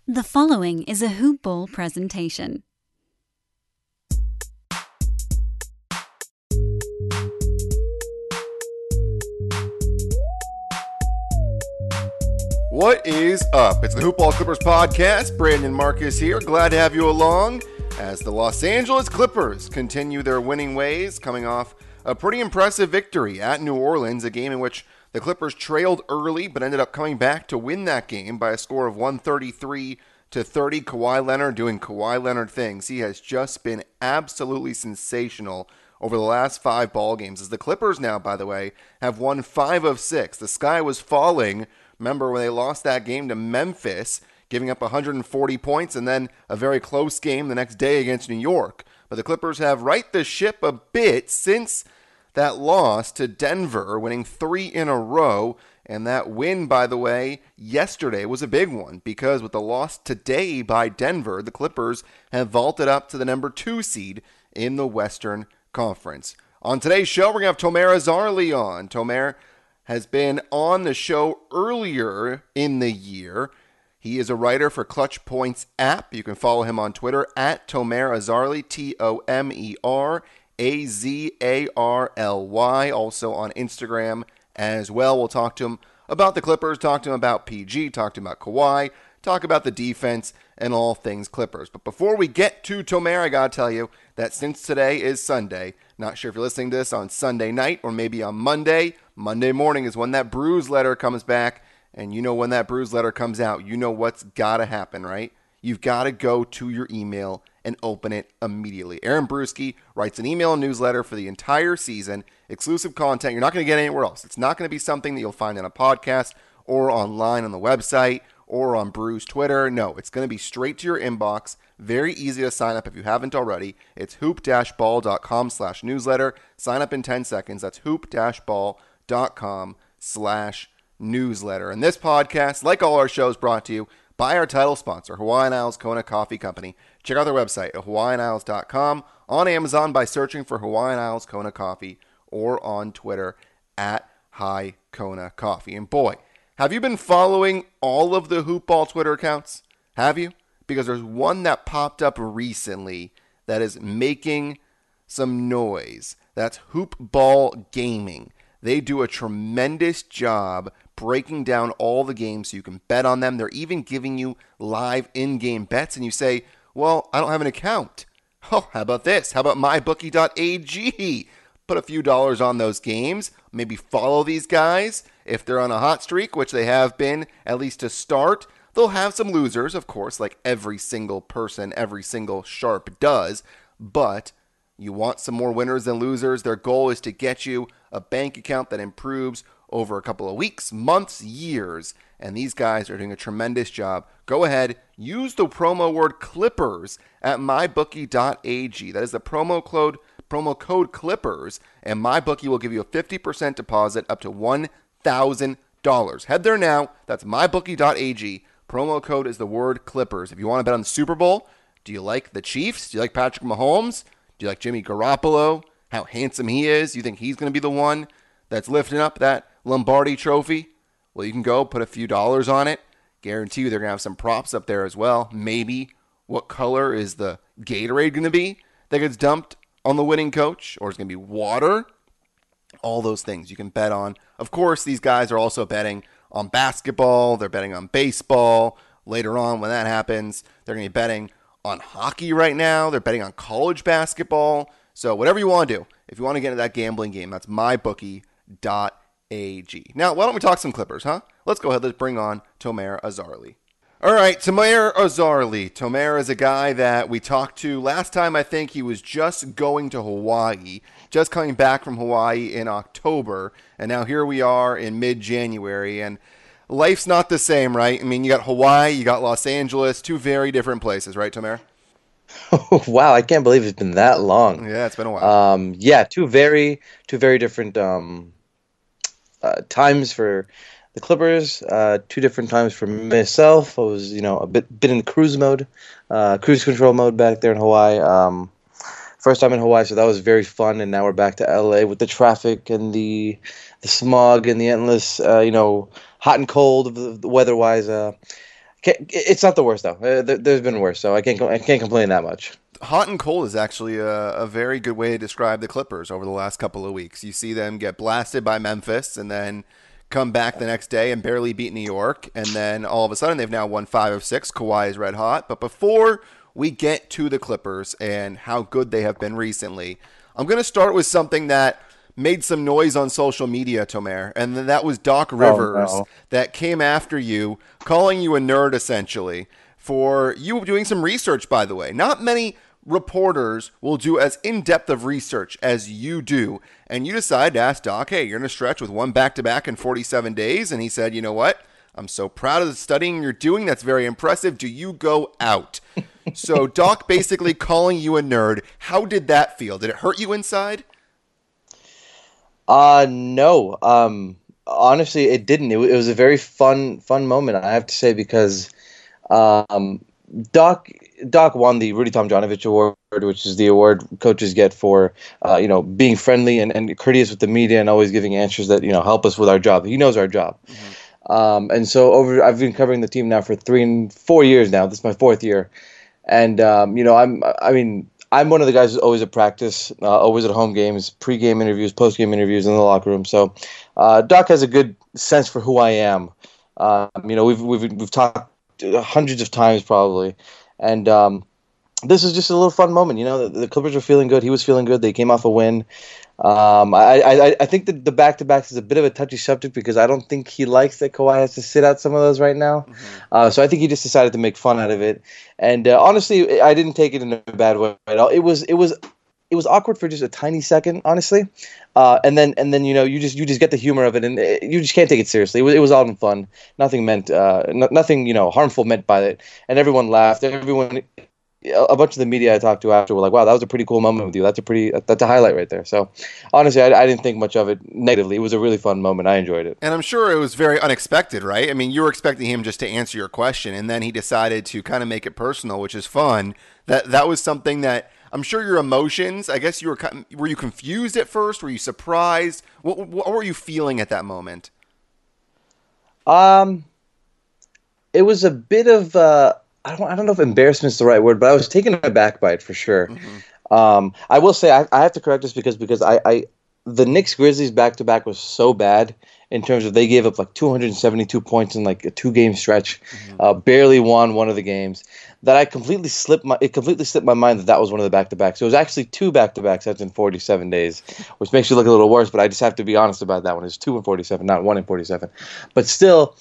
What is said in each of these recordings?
The following is a Hoop Ball presentation. What is up? It's the Hoop Ball Clippers podcast. Brandon Marcus here. Glad to have you along as the Los Angeles Clippers continue their winning ways, coming off a pretty impressive victory at New Orleans, a game in which the Clippers trailed early but ended up coming back to win that game by a score of 133-30. Kawhi Leonard doing Kawhi Leonard things. He has just been absolutely sensational over the last 5 ball games. As the Clippers now, by the way, have won 5 of 6. The sky was falling. Remember when they lost that game to Memphis, giving up 140 points, and then a very close game the next day against New York. But the Clippers have right the ship a bit since that loss to Denver, winning 3 in a row. And that win, by the way, yesterday was a big one because with the loss today by Denver, the Clippers have vaulted up to the number 2 seed in the Western Conference. On today's show, we're going to have Tomer Azarly on. Tomer has been on the show earlier in the year. He is a writer for Clutch Points app. You can follow him on Twitter at Tomer Azarly, Tomerazarly, also on Instagram as well. We'll talk to him about the Clippers, talk to him about PG, talk to him about Kawhi, talk about the defense and all things Clippers. But before we get to Tomer, I gotta tell you that since today is Sunday, not sure if you're listening to this on Sunday night or maybe on Monday morning is when that Bruise letter comes back. And you know when that Bruise letter comes out, you know what's gotta happen, right? You've got to go to your email and open it immediately. Aaron Bruski writes an email and newsletter for the entire season, exclusive content you're not going to get anywhere else. It's not going to be something that you'll find on a podcast or online on the website or on Bruce Twitter. No, it's going to be straight to your inbox. Very easy to sign up if you haven't already. It's hoop-ball.com/newsletter. Sign up in 10 seconds. That's hoop-ball.com/newsletter. And this podcast, like all our shows, brought to you by our title sponsor, Hawaiian Isles Kona Coffee Company. Check out their website at hawaiianisles.com, on Amazon by searching for Hawaiian Isles Kona Coffee, or on Twitter at High Kona Coffee. And boy, have you been following all of the Hoop Ball Twitter accounts? Have you? Because there's one that popped up recently that is making some noise. That's Hoop Ball Gaming. They do a tremendous job breaking down all the games so you can bet on them. They're even giving you live in-game bets. And you say, well, I don't have an account. Oh, how about this? How about mybookie.ag? Put a few dollars on those games. Maybe follow these guys. If they're on a hot streak, which they have been, at least to start, they'll have some losers, of course, like every single person, every single sharp does. But you want some more winners than losers. Their goal is to get you a bank account that improves over a couple of weeks, months, years. And these guys are doing a tremendous job. Go ahead, use the promo word Clippers at mybookie.ag. That is the promo code Clippers, and MyBookie will give you a 50% deposit up to $1,000. Head there now. That's mybookie.ag. Promo code is the word Clippers. If you want to bet on the Super Bowl, do you like the Chiefs? Do you like Patrick Mahomes? Do you like Jimmy Garoppolo? How handsome he is? You think he's going to be the one that's lifting up that Lombardi trophy? Well, you can go put a few dollars on it. Guarantee you they're going to have some props up there as well. Maybe what color is the Gatorade going to be that gets dumped on the winning coach? Or is it going to be water? All those things you can bet on. Of course, these guys are also betting on basketball. They're betting on baseball. Later on, when that happens, they're going to be betting on hockey right now. They're betting on college basketball. So whatever you want to do, if you want to get into that gambling game, that's mybookie.ag. Now, why don't we talk some Clippers, huh? Let's go ahead. Let's bring on Tomer Azarly. All right, Tomer Azarly. Tomer is a guy that we talked to last time. I think he was just going to Hawaii, just coming back from Hawaii in October. And now here we are in mid-January. And life's not the same, right? I mean, you got Hawaii, you got Los Angeles, 2 very different places, right, Tomer? Oh, wow, I can't believe it's been that long. Yeah, it's been a while. Yeah, two very different times for the Clippers. 2 different times for myself. I was, a bit in cruise control mode back there in Hawaii. First time in Hawaii, so that was very fun. And now we're back to LA with the traffic and the smog and the endless, hot and cold weather-wise. It's not the worst though. There's been worse, so I can't complain that much. Hot and cold is actually a very good way to describe the Clippers over the last couple of weeks. You see them get blasted by Memphis and then come back the next day and barely beat New York. And then all of a sudden they've now won 5 of 6. Kawhi is red hot. But before we get to the Clippers and how good they have been recently, I'm going to start with something that made some noise on social media, Tomer, and that was Doc Rivers that came after you, calling you a nerd essentially for you doing some research, by the way. Not many reporters will do as in-depth of research as you do, and you decide to ask Doc, hey, you're in a stretch with one back-to-back in 47 days, and he said, you know what? I'm so proud of the studying you're doing. That's very impressive. Do you go out? So Doc basically calling you a nerd. How did that feel? Did it hurt you inside? No. Honestly, it didn't. It was a very fun moment, I have to say, because Doc won the Rudy Tomjanovich Award, which is the award coaches get for being friendly and courteous with the media and always giving answers that help us with our job. He knows our job. Mm-hmm. And so I've been covering the team now for 3 and 4 years now. This is my 4th year, and I'm one of the guys who's always at practice, always at home games, pre-game interviews, post-game interviews in the locker room. So Doc has a good sense for who I am. We've talked hundreds of times probably, and this is just a little fun moment. The Clippers were feeling good. He was feeling good. They came off a win. I think that the back-to-backs is a bit of a touchy subject because I don't think he likes that Kawhi has to sit out some of those right now. Mm-hmm. So I think he just decided to make fun out of it. And honestly, I didn't take it in a bad way at all. It was awkward for just a tiny second, honestly. And then you just get the humor of it, and you just can't take it seriously. It was all in fun. Nothing harmful meant by it, and everyone laughed. A bunch of the media I talked to after were like, wow, that was a pretty cool moment with you. That's a highlight right there. So honestly, I didn't think much of it negatively. It was a really fun moment. I enjoyed it. And I'm sure it was very unexpected, right? I mean, you were expecting him just to answer your question, and then he decided to kind of make it personal, which is fun. That was something that I'm sure your emotions, I guess were you confused at first? Were you surprised? What were you feeling at that moment? It was a bit of, I don't know if embarrassment is the right word, but I was taken aback by it for sure. Mm-hmm. I will say I have to correct this because the Knicks Grizzlies back-to-back was so bad in terms of they gave up like 272 points in like a 2-game stretch, mm-hmm. Barely won one of the games, that it completely slipped my mind that was one of the back-to-backs. So it was actually 2 back-to-backs that's in 47 days, which makes you look a little worse, but I just have to be honest about that one. It's 2 in 47, not 1 in 47. But still,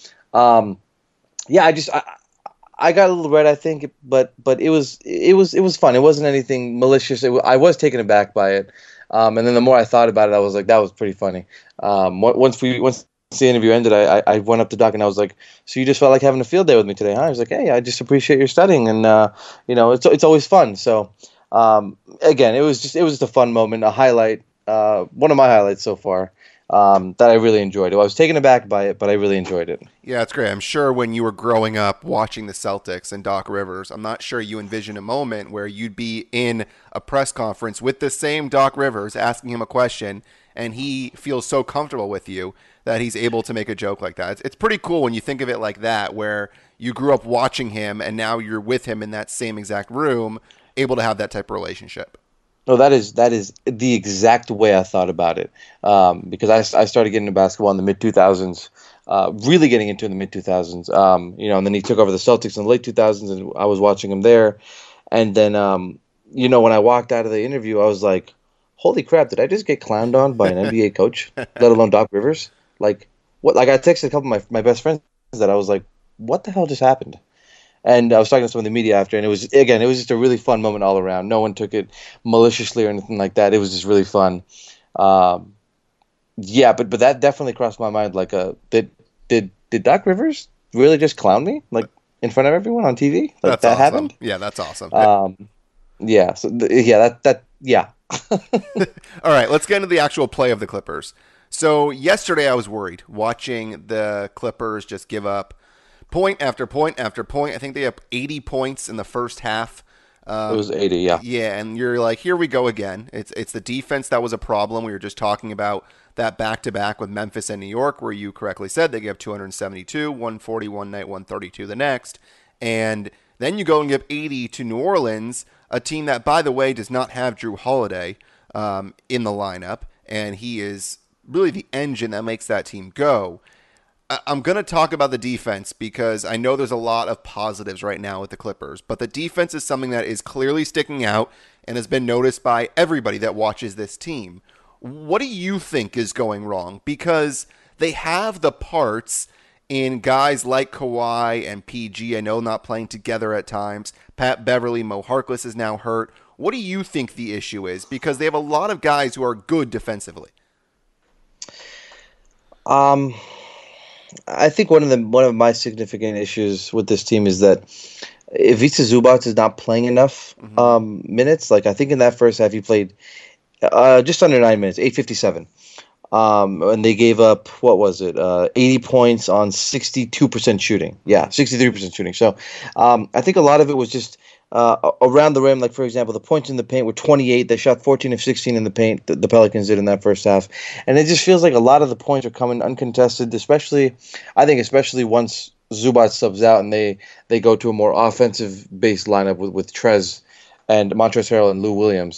I got a little red, I think, but it was fun. It wasn't anything malicious. I was taken aback by it, and then the more I thought about it, I was like, that was pretty funny. Once the interview ended, I went up to Doc and I was like, so you just felt like having a field day with me today, huh? He was like, hey, I just appreciate your studying, and it's always fun. So again, it was just a fun moment, a highlight, one of my highlights so far. That I really enjoyed. I was taken aback by it, but I really enjoyed it. Yeah, it's great. I'm sure when you were growing up watching the Celtics and Doc Rivers, I'm not sure you envisioned a moment where you'd be in a press conference with the same Doc Rivers asking him a question, and he feels so comfortable with you that he's able to make a joke like that. It's pretty cool when you think of it like that, where you grew up watching him and now you're with him in that same exact room, able to have that type of relationship. No, that is the exact way I thought about it. Because I started getting into basketball in the mid 2000s, really getting into in the mid 2000s. And then he took over the Celtics in the late 2000s, and I was watching him there. And then, when I walked out of the interview, I was like, "Holy crap! Did I just get clowned on by an NBA coach? Let alone Doc Rivers? Like what? Like I texted a couple of my best friends that I was like, what the hell just happened?" And I was talking to some of the media after, and it was just a really fun moment all around. No one took it maliciously or anything like that. It was just really fun. But that definitely crossed my mind. Like, did Doc Rivers really just clown me, like in front of everyone on TV? Like that's that awesome. happened? Yeah, that's awesome. Yeah. So yeah. All right, let's get into the actual play of the Clippers. So yesterday I was worried watching the Clippers just give up point after point after point. I think they have 80 points in the first half. It was 80, yeah. Yeah, and you're like, here we go again. It's the defense that was a problem. We were just talking about that back-to-back with Memphis and New York, where you correctly said they gave 272, 140 one night, 132 the next. And then you go and give 80 to New Orleans, a team that, by the way, does not have Drew Holiday in the lineup, and he is really the engine that makes that team go. I'm going to talk about the defense because I know there's a lot of positives right now with the Clippers, but the defense is something that is clearly sticking out and has been noticed by everybody that watches this team. What do you think is going wrong? Because they have the parts in guys like Kawhi and PG. I know not playing together at times. Pat Beverly, Mo Harkless is now hurt. What do you think the issue is? Because they have a lot of guys who are good defensively. I think one of my significant issues with this team is that Ivica Zubac is not playing enough minutes. Like, I think in that first half he played just under 9 minutes, 8:57. And they gave up, 80 points on 62% shooting. Yeah, 63% shooting. So I think a lot of it was just around the rim. Like, for example, the points in the paint were 28. They shot 14 of 16 in the paint, the Pelicans did in that first half. And it just feels like a lot of the points are coming uncontested, especially once Zubac subs out and they go to a more offensive-based lineup with Trez and Montrezl Harrell and Lou Williams.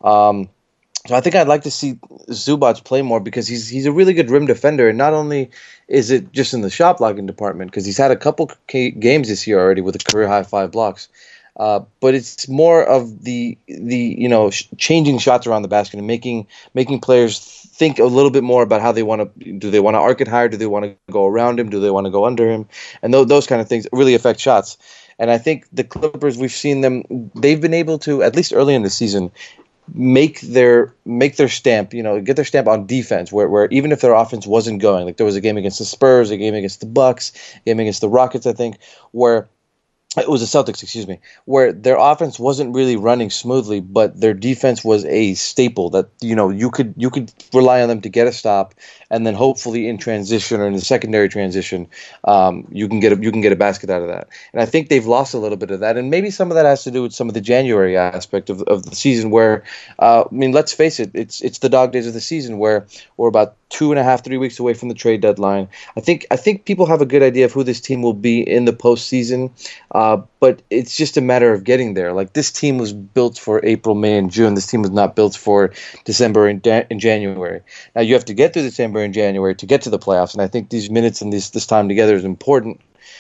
So I think I'd like to see Zubac play more because he's a really good rim defender, and not only is it just in the shot blocking department, because he's had a couple games this year already with a career high 5 blocks, but it's more of the changing shots around the basket and making players think a little bit more about how they want to. Do they want to arc it higher? Do they want to go around him? Do they want to go under him? And those kind of things really affect shots. And I think the Clippers, we've seen them. They've been able to, at least early in the season, make their stamp, get their stamp on defense, where even if their offense wasn't going, like there was a game against the Spurs, a game against the Bucks, a game against the Rockets, I think, where it was the Celtics, excuse me, where their offense wasn't really running smoothly, but their defense was a staple that, you could rely on them to get a stop, and then hopefully in transition or in the secondary transition, you can get a basket out of that. And I think they've lost a little bit of that, and maybe some of that has to do with some of the January aspect of the season, where let's face it, it's the dog days of the season where we're about 2.5-3 weeks away from the trade deadline. I think people have a good idea of who this team will be in the postseason, but it's just a matter of getting there. Like, this team was built for April, May, and June. This team was not built for December and January. Now, you have to get through December and January to get to the playoffs, and I think these minutes and this time together is important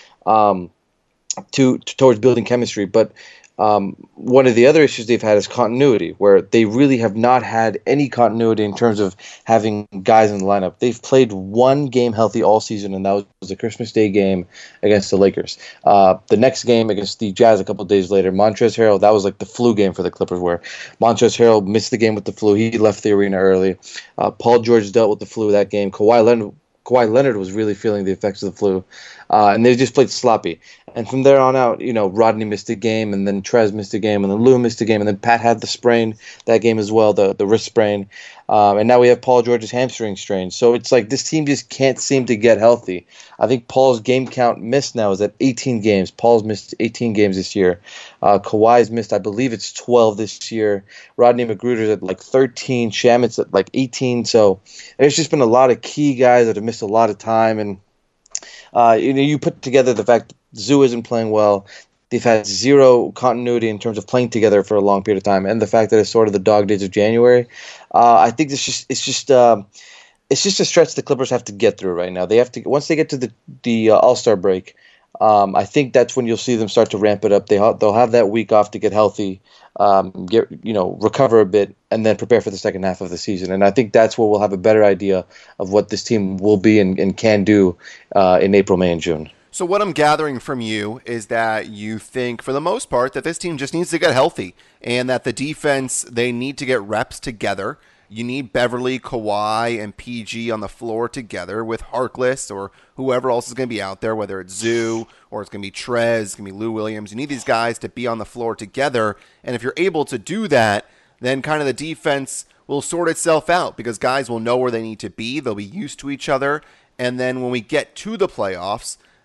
towards building chemistry. But one of the other issues they've had is continuity, where they really have not had any continuity in terms of having guys in the lineup. They've played one game healthy all season, and that was the Christmas Day game against the Lakers. The next game against the Jazz a couple of days later, Montrezl Harrell, that was like the flu game for the Clippers, where Montrezl Harrell missed the game with the flu. He left the arena early. Paul George dealt with the flu that game. Kawhi Leonard was really feeling the effects of the flu, and they just played sloppy. And from there on out, Rodney missed a game, and then Trez missed a game, and then Lou missed a game, and then Pat had the sprain that game as well, the wrist sprain. And now we have Paul George's hamstring strain. So it's like this team just can't seem to get healthy. I think Paul's game count missed now is at 18 games. Paul's missed 18 games this year. Kawhi's missed, I believe it's 12 this year. Rodney McGruder's at like 13. Shamit's at like 18. So there's just been a lot of key guys that have missed a lot of time. And you put together the fact that Zoo isn't playing well. They've had zero continuity in terms of playing together for a long period of time, and the fact that it's sort of the dog days of January. I think it's just a stretch the Clippers have to get through right now. They have to, once they get to the All-Star break. I think that's when you'll see them start to ramp it up. They'll have that week off to get healthy, recover a bit, and then prepare for the second half of the season. And I think that's where we'll have a better idea of what this team will be and can do in April, May, and June. So what I'm gathering from you is that you think, for the most part, that this team just needs to get healthy and that the defense, they need to get reps together. You need Beverly, Kawhi, and PG on the floor together with Harkless or whoever else is going to be out there, whether it's Zoo or it's going to be Trez, it's going to be Lou Williams. You need these guys to be on the floor together. And if you're able to do that, then kind of the defense will sort itself out because guys will know where they need to be. They'll be used to each other. And then when we get to the playoffs,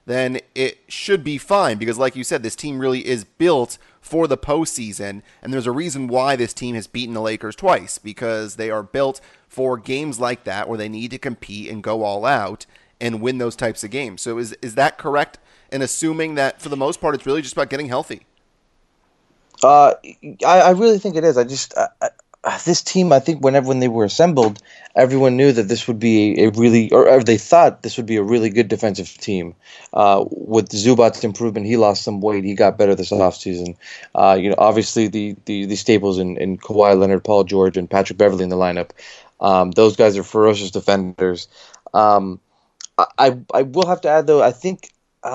then it should be fine because, like you said, this team really is built for the postseason, and there's a reason why this team has beaten the Lakers twice, because they are built for games like that where they need to compete and go all out and win those types of games. So is that correct in assuming that for the most part it's really just about getting healthy? I really think it is. This team, I think when they were assembled, everyone knew that this would be a really, or they thought this would be a really good defensive team. With Zubac's improvement, he lost some weight. He got better this offseason. Obviously the staples in Kawhi Leonard, Paul George, and Patrick Beverley in the lineup. Those guys are ferocious defenders. I will have to add though, I think,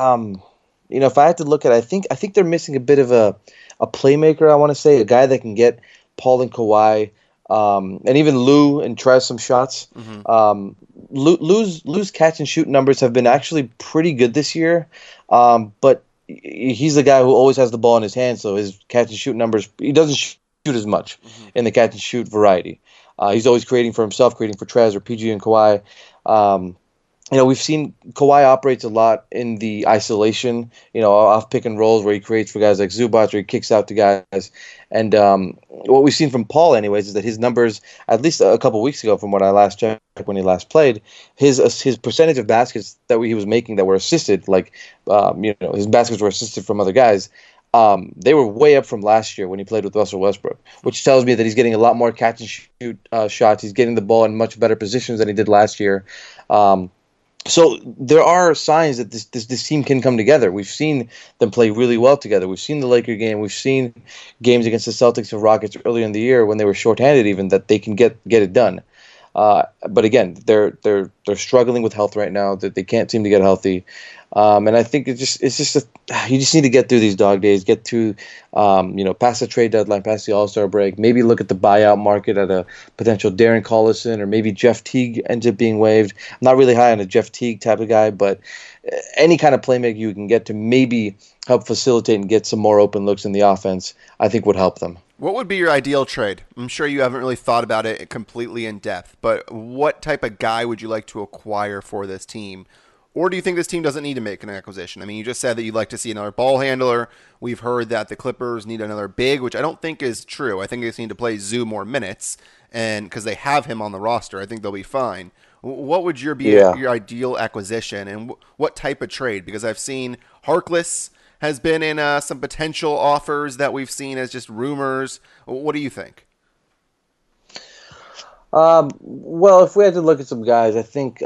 if I had to look at it, I think they're missing a bit of a playmaker. I want to say a guy that can get Paul and Kawhi, and even Lou and Trez some shots. Mm-hmm. Lou's catch and shoot numbers have been actually pretty good this year, but he's the guy who always has the ball in his hand, so his catch and shoot numbers, he doesn't shoot as much in the catch and shoot variety. He's always creating for himself, creating for Trez or PG and Kawhi. We've seen Kawhi operates a lot in the isolation, off pick and rolls where he creates for guys like Zubac or he kicks out to guys. And what we've seen from Paul, anyways, is that his numbers, at least a couple weeks ago from what I last checked when he last played, his percentage of baskets that he was making that were assisted, his baskets were assisted from other guys, they were way up from last year when he played with Russell Westbrook, which tells me that he's getting a lot more catch and shoot shots. He's getting the ball in much better positions than he did last year. So there are signs that this team can come together. We've seen them play really well together. We've seen the Laker game. We've seen games against the Celtics and Rockets earlier in the year when they were shorthanded, even that they can get it done. But again, they're struggling with health right now. That they can't seem to get healthy. And I think you just need to get through these dog days, get through, past the trade deadline, past the All-Star break, maybe look at the buyout market at a potential Darren Collison, or maybe Jeff Teague ends up being waived. I'm not really high on a Jeff Teague type of guy, but any kind of playmaker you can get to maybe help facilitate and get some more open looks in the offense, I think would help them. What would be your ideal trade? I'm sure you haven't really thought about it completely in depth, but what type of guy would you like to acquire for this team? Or do you think this team doesn't need to make an acquisition? I mean, you just said that you'd like to see another ball handler. We've heard that the Clippers need another big, which I don't think is true. I think they just need to play Zoo more minutes, and because they have him on the roster, I think they'll be fine. What would your ideal acquisition, and what type of trade? Because I've seen Harkless has been in some potential offers that we've seen as just rumors. What do you think? Well, if we had to look at some guys, I think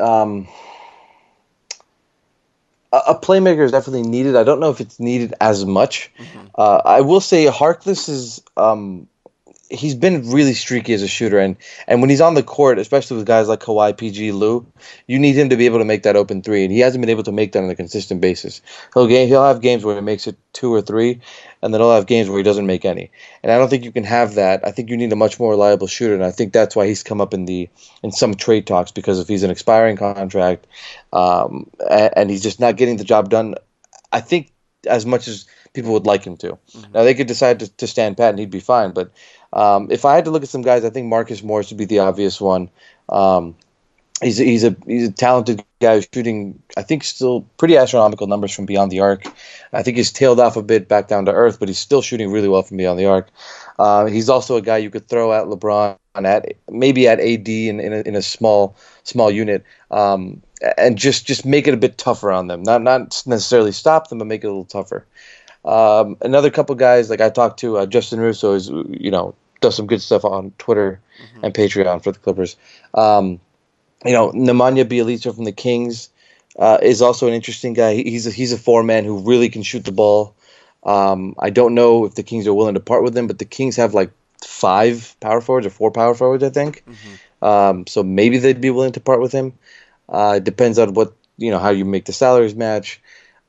a playmaker is definitely needed. I don't know if it's needed as much. Mm-hmm. I will say Harkless is he's been really streaky as a shooter, and when he's on the court, especially with guys like Kawhi, PG, Lou, you need him to be able to make that open three, and he hasn't been able to make that on a consistent basis. He'll have games where he makes it 2 or 3, and then he'll have games where he doesn't make any. And I don't think you can have that. I think you need a much more reliable shooter, and I think that's why he's come up in some trade talks, because if he's an expiring contract, and he's just not getting the job done, I think as much as people would like him to. Mm-hmm. Now they could decide to stand pat and he'd be fine, but if I had to look at some guys, I think Marcus Morris would be the obvious one. He's a talented guy who's shooting, I think, still pretty astronomical numbers from beyond the arc. I think he's tailed off a bit back down to earth, but he's still shooting really well from beyond the arc. He's also a guy you could throw at LeBron, maybe at AD in a small unit, and just make it a bit tougher on them. Not necessarily stop them, but make it a little tougher. Another couple guys, like I talked to Justin Russo, is does some good stuff on Twitter and Patreon for the Clippers. Nemanja Bjelica from the Kings is also an interesting guy. He's a 4-man who really can shoot the ball. I don't know if the Kings are willing to part with him, but the Kings have like 5 power forwards or 4 power forwards, I think. Mm-hmm. So maybe they'd be willing to part with him. It depends on what how you make the salaries match.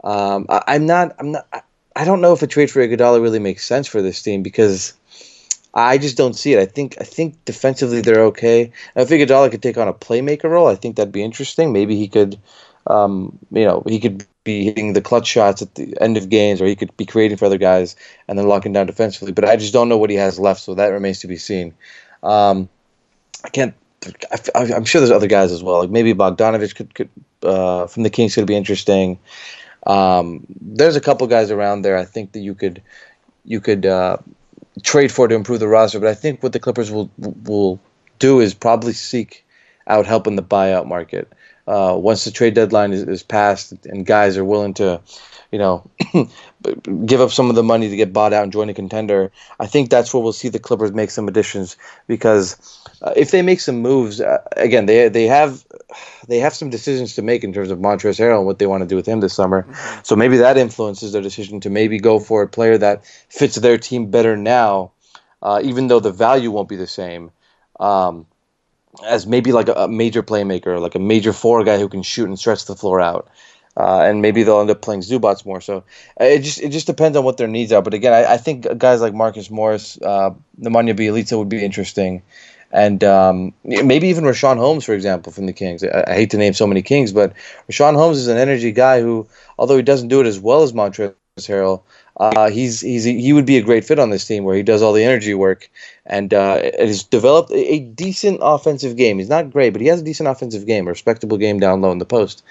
I don't know if a trade for Iguodala really makes sense for this team, because I just don't see it. I think defensively they're okay. Now, if Iguodala could take on a playmaker role, I think that'd be interesting. Maybe he could, he could be hitting the clutch shots at the end of games, or he could be creating for other guys and then locking down defensively. But I just don't know what he has left, so that remains to be seen. I'm sure there's other guys as well. Like maybe Bogdanovich could from the Kings could be interesting. There's a couple guys around there I think that you could trade for to improve the roster, but I think what the Clippers will do is probably seek out help in the buyout market. Once the trade deadline is passed and guys are willing to, give up some of the money to get bought out and join a contender, I think that's where we'll see the Clippers make some additions. Because if they make some moves, again, they have some decisions to make in terms of Montrezl Harrell and what they want to do with him this summer. Mm-hmm. So maybe that influences their decision to maybe go for a player that fits their team better now, even though the value won't be the same. As maybe like a major playmaker, like a major four guy who can shoot and stretch the floor out. And maybe they'll end up playing Zubats more. So it just depends on what their needs are. But again, I think guys like Marcus Morris, Nemanja Bjelica would be interesting. And maybe even Richaun Holmes, for example, from the Kings. I hate to name so many Kings, but Richaun Holmes is an energy guy who, although he doesn't do it as well as Montrezl Harrell, he would be a great fit on this team where he does all the energy work and has developed a decent offensive game. He's not great, but he has a decent offensive game, a respectable game down low in the post.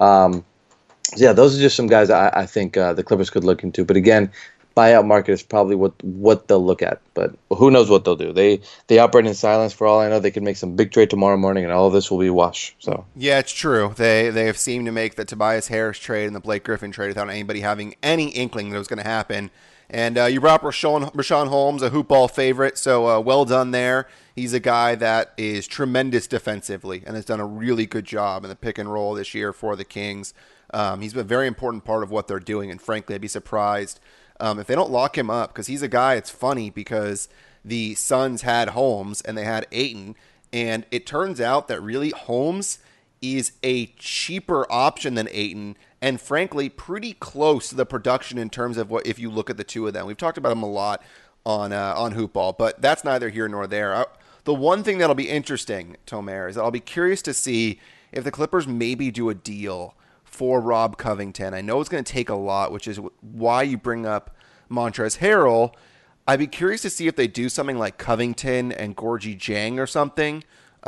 Yeah, those are just some guys I think the Clippers could look into. But again, buyout market is probably what they'll look at. But who knows what they'll do? They operate in silence. For all I know, they could make some big trade tomorrow morning, and all of this will be wash. So yeah, it's true. They have seemed to make the Tobias Harris trade and the Blake Griffin trade without anybody having any inkling that it was going to happen. And you brought up Richaun Holmes, a hoop ball favorite, so well done there. He's a guy that is tremendous defensively and has done a really good job in the pick and roll this year for the Kings. He's a very important part of what they're doing, and frankly, I'd be surprised if they don't lock him up, because he's a guy. It's funny because the Suns had Holmes and they had Ayton, and it turns out that really Holmes is a cheaper option than Ayton, and frankly, pretty close to the production in terms of what if you look at the two of them. We've talked about them a lot on Hoop Ball, but that's neither here nor there. The one thing that'll be interesting, Tomer, is that I'll be curious to see if the Clippers maybe do a deal for Rob Covington. I know it's going to take a lot, which is why you bring up Montrezl Harrell. I'd be curious to see if they do something like Covington and Gorgie Jang or something,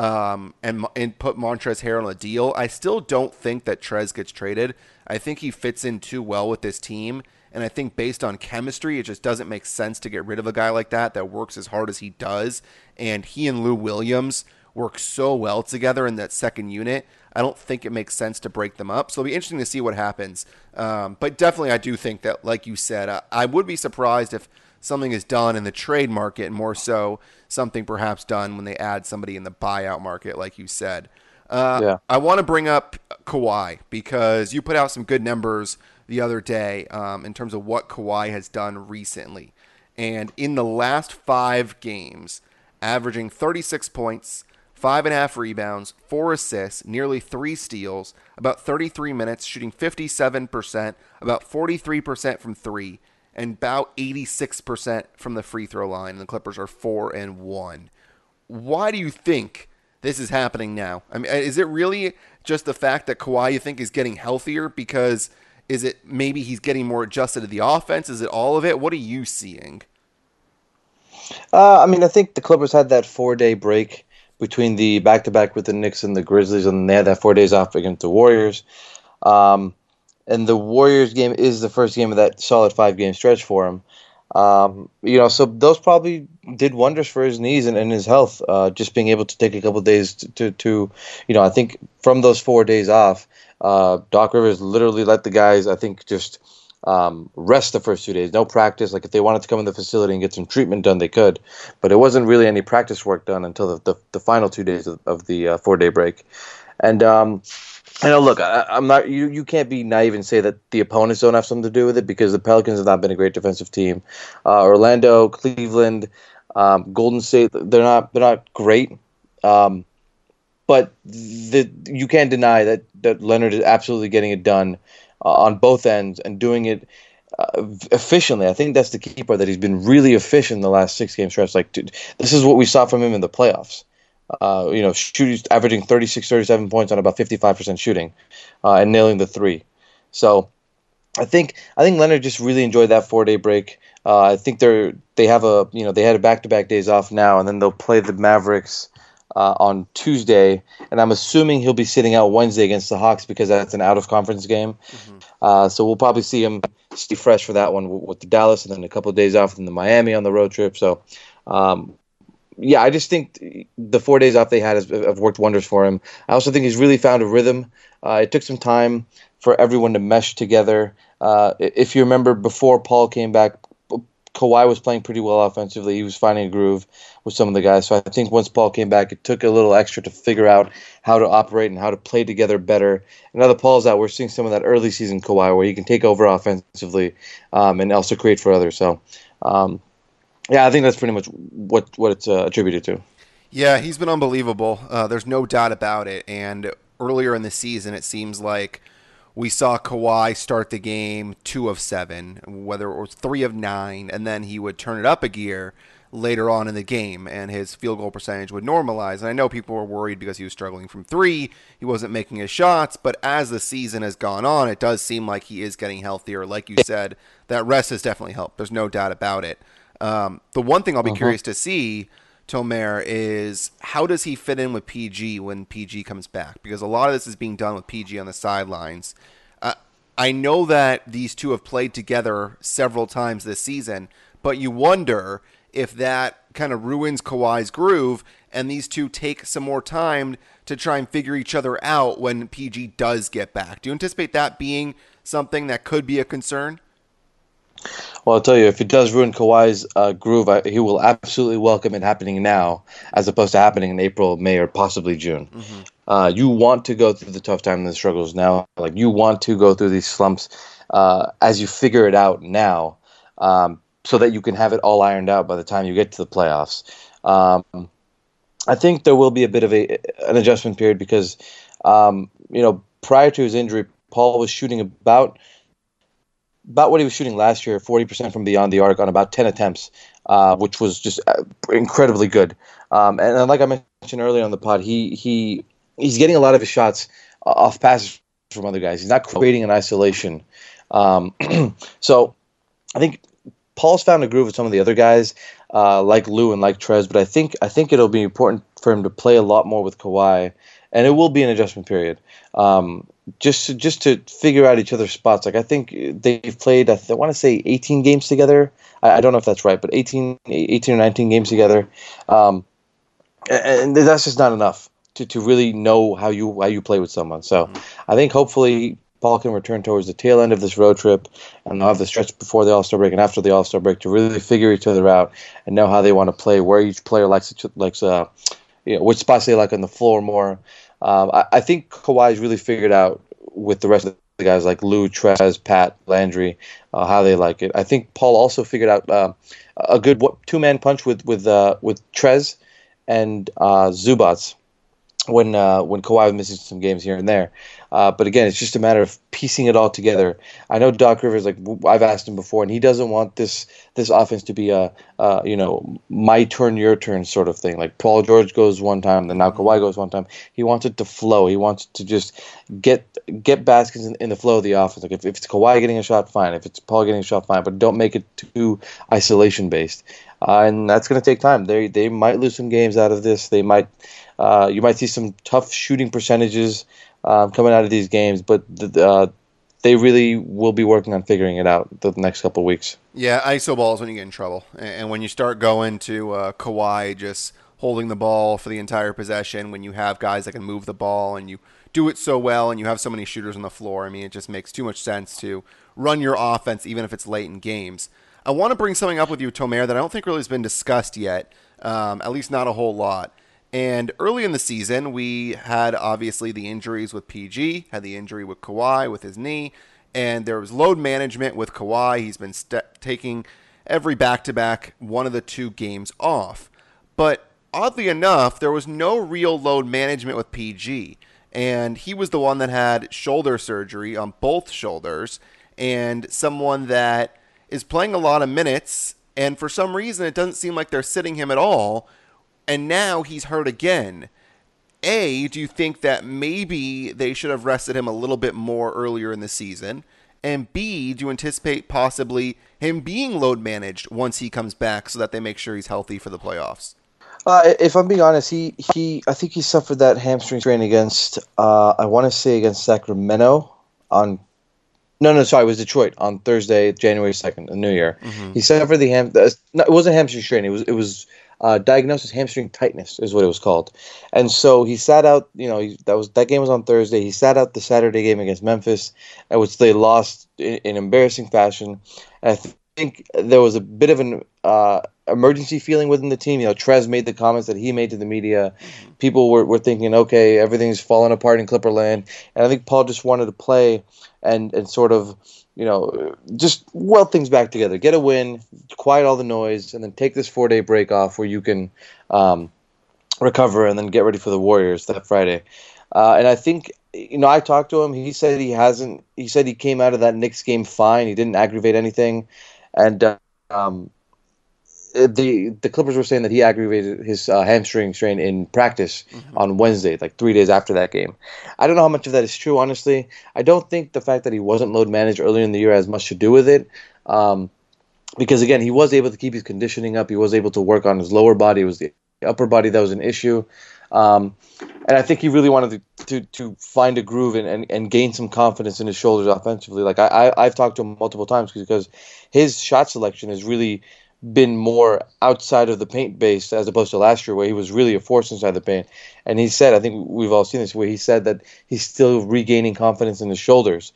and put Montrezl Harrell on a deal. I still don't think that Trez gets traded. I think he fits in too well with this team, and I think based on chemistry, it just doesn't make sense to get rid of a guy like that works as hard as he does, and he and Lou Williams work so well together in that second unit. I don't think it makes sense to break them up. So it'll be interesting to see what happens. But definitely I do think that, like you said, I would be surprised if something is done in the trade market, and more so something perhaps done when they add somebody in the buyout market, like you said. I want to bring up Kawhi because you put out some good numbers the other day in terms of what Kawhi has done recently. And in the last 5 games, averaging 36 points, 5.5 rebounds, 4 assists, nearly 3 steals, about 33 minutes, shooting 57%, about 43% from 3, and about 86% from the free throw line. And the Clippers are 4-1. Why do you think this is happening now? I mean, is it really just the fact that Kawhi, you think, is getting healthier? Because is it maybe he's getting more adjusted to the offense? Is it all of it? What are you seeing? I mean, I think the Clippers had that 4-day break between the back-to-back with the Knicks and the Grizzlies, and they had that 4 days off against the Warriors. And the Warriors game is the first game of that solid 5-game stretch for him. So those probably did wonders for his knees and his health, just being able to take a couple of days to I think from those 4 days off, Doc Rivers literally let the guys, I think, just rest the first 2 days. No practice. Like if they wanted to come in the facility and get some treatment done, they could. But it wasn't really any practice work done until the final 2 days of the 4-day break. And look, I'm not. You can't be naive and say that the opponents don't have something to do with it, because the Pelicans have not been a great defensive team. Orlando, Cleveland, Golden State, they're not great. But you can't deny that Leonard is absolutely getting it done on both ends and doing it efficiently. I think that's the key part, that he's been really efficient in the last 6-game stretch. Like, dude, this is what we saw from him in the playoffs. Shooting, averaging 36, 37 points on about 55% shooting, and nailing the 3. So I think Leonard just really enjoyed that 4-day break. I think they had a back-to-back days off now, and then they'll play the Mavericks on Tuesday, and I'm assuming he'll be sitting out Wednesday against the Hawks because that's an out-of-conference game. Mm-hmm. So we'll probably see him stay fresh for that one with the Dallas, and then a couple of days off in the Miami on the road trip. So, yeah, I just think the 4 days off they had have worked wonders for him. I also think he's really found a rhythm. It took some time for everyone to mesh together. If you remember, before Paul came back, Kawhi was playing pretty well offensively. He was finding a groove with some of the guys. So I think once Paul came back, it took a little extra to figure out how to operate and how to play together better. And now that Paul's out, we're seeing some of that early season Kawhi where he can take over offensively and also create for others. So, yeah, I think that's pretty much what it's attributed to. Yeah, he's been unbelievable. There's no doubt about it. And earlier in the season, it seems like we saw Kawhi start the game 2 of 7, whether it was 3 of 9, and then he would turn it up a gear later on in the game, and his field goal percentage would normalize. And I know people were worried because he was struggling from 3, he wasn't making his shots, but as the season has gone on, it does seem like he is getting healthier. Like you said, that rest has definitely helped. There's no doubt about it. The one thing I'll be curious to see, Tomer, is how does he fit in with PG when PG comes back? Because a lot of this is being done with PG on the sidelines. I know that these two have played together several times this season, but you wonder if that kind of ruins Kawhi's groove and these two take some more time to try and figure each other out when PG does get back. Do you anticipate that being something that could be a concern? Well, I'll tell you, if it does ruin Kawhi's groove, he will absolutely welcome it happening now as opposed to happening in April, May, or possibly June. Mm-hmm. You want to go through the tough time and the struggles now. Like, you want to go through these slumps as you figure it out now so that you can have it all ironed out by the time you get to the playoffs. I think there will be a bit of an adjustment period because, prior to his injury, Paul was shooting about what he was shooting last year, 40% from beyond the arc on about 10 attempts, which was just incredibly good. And like I mentioned earlier on the pod, he's getting a lot of his shots off passes from other guys. He's not creating an isolation. So I think Paul's found a groove with some of the other guys, like Lou and like Trez, but I think it'll be important for him to play a lot more with Kawhi, and it will be an adjustment period. Just to figure out each other's spots. Like, I think they've played, I want to say 18 games together. I don't know if that's right, but 18 or 19 games together. And that's just not enough to really know how you play with someone. So I think hopefully Paul can return towards the tail end of this road trip and they'll have the stretch before the All-Star break and after the All-Star break to really figure each other out and know how they want to play, where each player likes which spots they like on the floor more. I think Kawhi's really figured out with the rest of the guys like Lou, Trez, Pat, Landry, how they like it. I think Paul also figured out a good two-man punch with Trez and Zubats when Kawhi was missing some games here and there. But again, it's just a matter of piecing it all together. I know Doc Rivers, like I've asked him before, and he doesn't want this offense to be a my turn, your turn sort of thing. Like Paul George goes one time, then now Kawhi goes one time. He wants it to flow. He wants to just get baskets in the flow of the offense. Like if it's Kawhi getting a shot, fine. If it's Paul getting a shot, fine. But don't make it too isolation based. And that's going to take time. They might lose some games out of this. They might. You might see some tough shooting percentages coming out of these games, but they really will be working on figuring it out the next couple of weeks. Yeah, iso ball is when you get in trouble. And when you start going to Kawhi just holding the ball for the entire possession, when you have guys that can move the ball and you do it so well and you have so many shooters on the floor, I mean, it just makes too much sense to run your offense even if it's late in games. I want to bring something up with you, Tomer, that I don't think really has been discussed yet, at least not a whole lot. And early in the season, we had obviously the injuries with PG, had the injury with Kawhi with his knee, and there was load management with Kawhi. He's been taking every back-to-back one of the 2 games off. But oddly enough, there was no real load management with PG, and he was the one that had shoulder surgery on both shoulders, and someone that is playing a lot of minutes, and for some reason it doesn't seem like they're sitting him at all. And now he's hurt again. A, do you think that maybe they should have rested him a little bit more earlier in the season? And B, do you anticipate possibly him being load managed once he comes back so that they make sure he's healthy for the playoffs? If I'm being honest, I think he suffered that hamstring strain against, I want to say against Sacramento on No, sorry, it was Detroit on Thursday, January 2nd, the New Year. Mm-hmm. He suffered the no, it wasn't hamstring strain. It was diagnosed as hamstring tightness, is what it was called. And so he sat out. That game was on Thursday. He sat out the Saturday game against Memphis, at which they lost in embarrassing fashion. And I think there was a bit of an emergency feeling within the team. Trez made the comments that he made to the media. People were thinking, okay, everything's falling apart in Clipperland, and I think Paul just wanted to play and sort of, just weld things back together, get a win, quiet all the noise, and then take this 4-day break off where you can recover and then get ready for the Warriors that Friday. And I think, I talked to him. He said he came out of that Knicks game fine. He didn't aggravate anything. And the Clippers were saying that he aggravated his hamstring strain in practice on Wednesday, like 3 days after that game. I don't know how much of that is true, honestly. I don't think the fact that he wasn't load managed earlier in the year has much to do with it. Because, again, he was able to keep his conditioning up. He was able to work on his lower body. It was the upper body that was an issue. And I think he really wanted to find a groove and gain some confidence in his shoulders offensively. Like I've talked to him multiple times because his shot selection has really been more outside of the paint based as opposed to last year where he was really a force inside the paint. And he said, I think we've all seen this, where he said that he's still regaining confidence in his shoulders.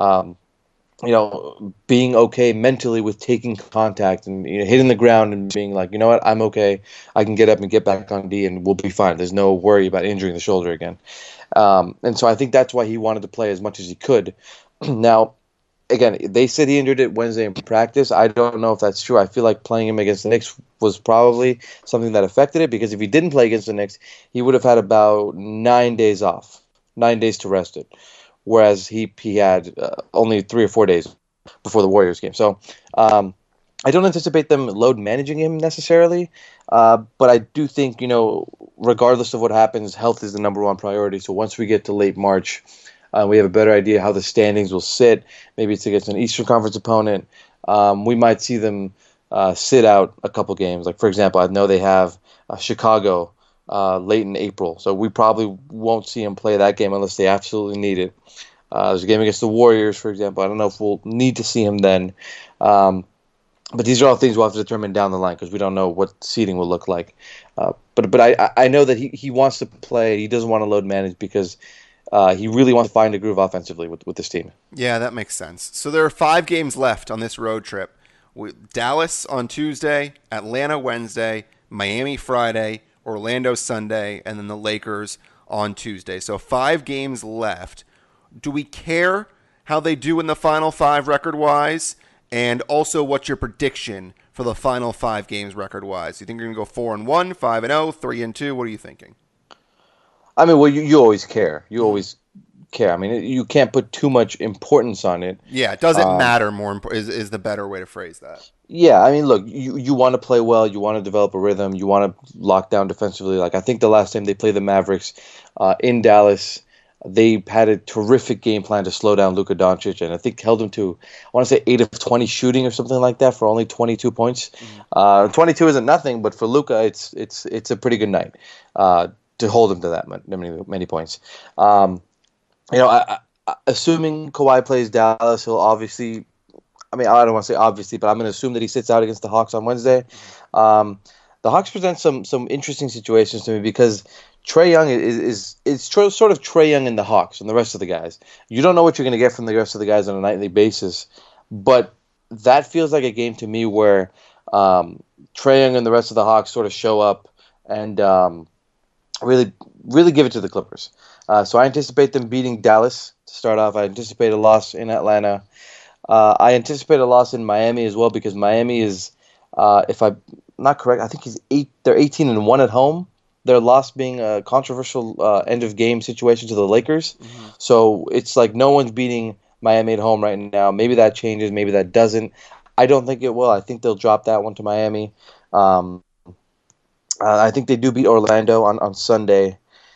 Being okay mentally with taking contact and hitting the ground and being like, you know what, I'm okay. I can get up and get back on D and we'll be fine. There's no worry about injuring the shoulder again. And so I think that's why he wanted to play as much as he could. Now, again, they said he injured it Wednesday in practice. I don't know if that's true. I feel like playing him against the Knicks was probably something that affected it, because if he didn't play against the Knicks, he would have had about 9 days off, 9 days to rest it. Whereas he had only 3 or 4 days before the Warriors game. So I don't anticipate them load managing him necessarily, but I do think, regardless of what happens, health is the number one priority. So once we get to late March, we have a better idea how the standings will sit. Maybe it's against an Eastern Conference opponent. We might see them sit out a couple games. Like, for example, I know they have Chicago late in April. So we probably won't see him play that game unless they absolutely need it. There's a game against the Warriors, for example. I don't know if we'll need to see him then. But these are all things we'll have to determine down the line because we don't know what seeding will look like. But I know that he wants to play. He doesn't want to load manage because he really wants to find a groove offensively with this team. Yeah, that makes sense. So there are 5 games left on this road trip. Dallas on Tuesday, Atlanta Wednesday, Miami Friday, Orlando Sunday, and then the Lakers on Tuesday. So 5 games left. Do we care how they do in the final 5 record-wise? And also, what's your prediction for the final 5 games record-wise? Do you think you're going to go 4-1, 5-0, 3-2? What are you thinking? I mean, well, you always care. You always care. I mean, you can't put too much importance on it. Yeah, it doesn't matter more is the better way to phrase that. Yeah, I mean, look, you want to play well. You want to develop a rhythm. You want to lock down defensively. Like, I think the last time they played the Mavericks in Dallas, they had a terrific game plan to slow down Luka Doncic, and I think held him to, I want to say, 8 of 20 shooting or something like that for only 22 points. 22 isn't nothing, but for Luka, it's a pretty good night to hold him to that many points. Assuming Kawhi plays Dallas, he'll obviously, I mean, I don't want to say obviously, but I'm going to assume that he sits out against the Hawks on Wednesday. The Hawks present some interesting situations to me because Trae Young is sort of Trae Young and the Hawks and the rest of the guys. You don't know what you're going to get from the rest of the guys on a nightly basis, but that feels like a game to me where Trae Young and the rest of the Hawks sort of show up and really give it to the Clippers. So I anticipate them beating Dallas to start off. I anticipate a loss in Atlanta. I anticipate a loss in Miami as well because Miami is, if I'm not correct, I think they're 18-1 at home. Their loss being a controversial end of game situation to the Lakers. Mm-hmm. So it's like no one's beating Miami at home right now. Maybe that changes. Maybe that doesn't. I don't think it will. I think they'll drop that one to Miami. I think they do beat Orlando on Sunday.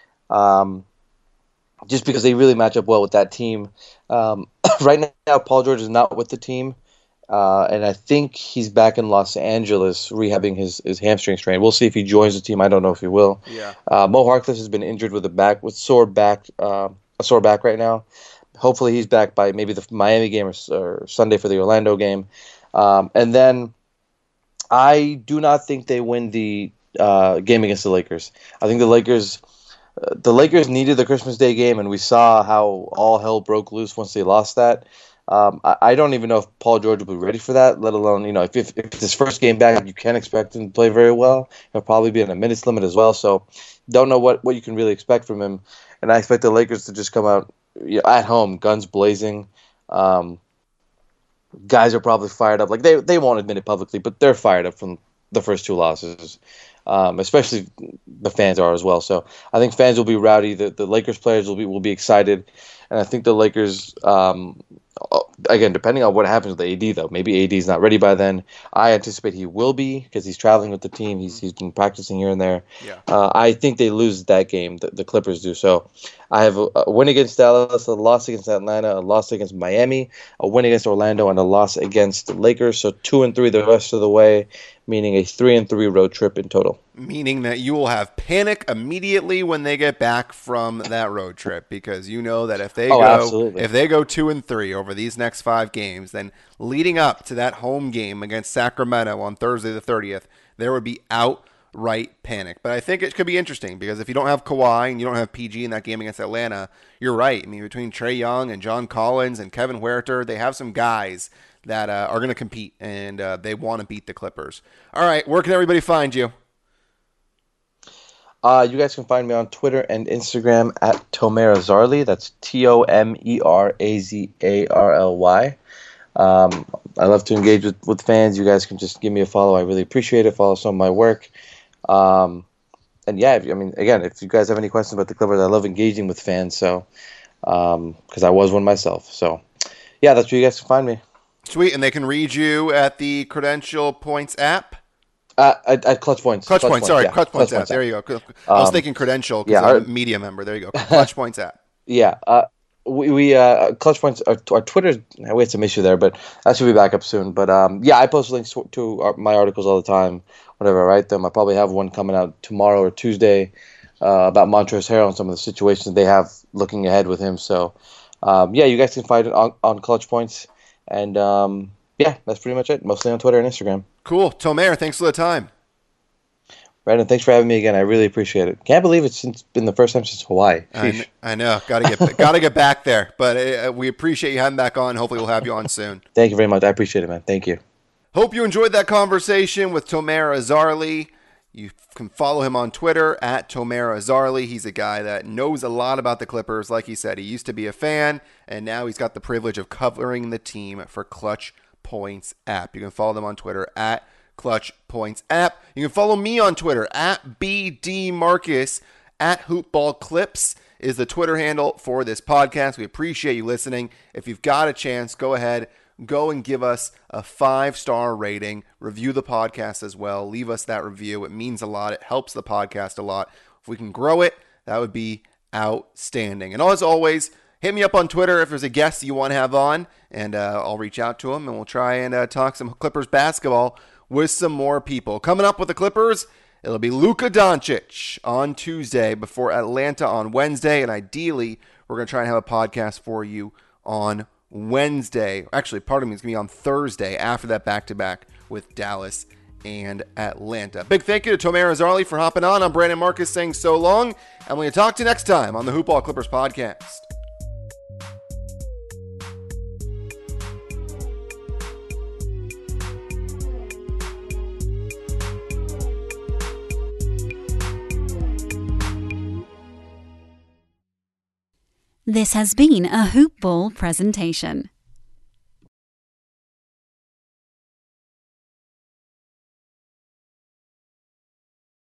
Just because they really match up well with that team. Right now, Paul George is not with the team, and I think he's back in Los Angeles rehabbing his hamstring strain. We'll see if he joins the team. I don't know if he will. Yeah. Mo Harkless has been injured with a sore back right now. Hopefully he's back by maybe the Miami game or Sunday for the Orlando game. And then I do not think they win the game against the Lakers. I think the Lakers needed the Christmas Day game, and we saw how all hell broke loose once they lost that. I don't even know if Paul George will be ready for that, let alone, if it's his first game back, you can't expect him to play very well. He'll probably be on a minutes limit as well, so don't know what you can really expect from him. And I expect the Lakers to just come out at home, guns blazing. Guys are probably fired up. Like they won't admit it publicly, but they're fired up from the first two losses. Especially the fans are as well. So I think fans will be rowdy. The Lakers players will be excited, and I think the Lakers, again, depending on what happens with AD though, maybe AD is not ready by then. I anticipate he will be because he's traveling with the team. He's been practicing here and there. Yeah. I think they lose that game. The Clippers do. So I have a win against Dallas, a loss against Atlanta, a loss against Miami, a win against Orlando, and a loss against the Lakers. So 2-3 the rest of the way, meaning a 3-3 road trip in total. Meaning that you will have panic immediately when they get back from that road trip, because you know that if they go 2-3 over these next 5 games, then leading up to that home game against Sacramento on Thursday the 30th, there would be outright panic. But I think it could be interesting because if you don't have Kawhi and you don't have PG in that game against Atlanta, you're right. I mean, between Trae Young and John Collins and Kevin Huerter, they have some guys that are going to compete, and they want to beat the Clippers. All right, where can everybody find you? You guys can find me on Twitter and Instagram at Tomer Azarly. That's TOMERAZARLY. I love to engage with fans. You guys can just give me a follow. I really appreciate it. Follow some of my work. And yeah, if you guys have any questions about the Clippers, I love engaging with fans. So, because I was one myself. So, yeah, that's where you guys can find me. Sweet, and they can read you at the Credential Points app? At Clutch Points. Clutch Points app. There you go. I was thinking Credential because I'm a media member. There you go. Clutch Points app. Yeah. We Clutch Points, our Twitter, we had some issue there, but that should be back up soon. But yeah, I post links to my articles all the time whenever I write them. I probably have one coming out tomorrow or Tuesday about Montrezl Harrell and some of the situations they have looking ahead with him. So yeah, you guys can find it on Clutch Points. And yeah, that's pretty much it. Mostly on Twitter and Instagram. Cool. Tomer, thanks for the time. Brandon, thanks for having me again. I really appreciate it. Can't believe it's been the first time since Hawaii. I know. Got to get back there. But we appreciate you having back on. Hopefully we'll have you on soon. Thank you very much. I appreciate it, man. Thank you. Hope you enjoyed that conversation with Tomer Azarly. You can follow him on Twitter at Tomer Azarly. He's a guy that knows a lot about the Clippers. Like he said, he used to be a fan, and now he's got the privilege of covering the team for Clutch Points app. You can follow them on Twitter at Clutch Points app. You can follow me on Twitter at BDMarcus, at Hoopball Clips is the Twitter handle for this podcast. We appreciate you listening. If you've got a chance, go ahead, go and give us a 5-star rating. Review the podcast as well. Leave us that review. It means a lot. It helps the podcast a lot. If we can grow it, that would be outstanding. And as always, hit me up on Twitter if there's a guest you want to have on, and I'll reach out to him, and we'll try and talk some Clippers basketball with some more people. Coming up with the Clippers, it'll be Luka Doncic on Tuesday before Atlanta on Wednesday, and ideally, we're going to try and have a podcast for you on Wednesday. Actually, pardon me, it's going to be on Thursday after that back-to-back with Dallas and Atlanta. Big thank you to Tomer Azarly for hopping on. I'm Brandon Marcus saying so long, and we're going to talk to you next time on the Hoopball Clippers podcast. This has been a Hoop Ball presentation.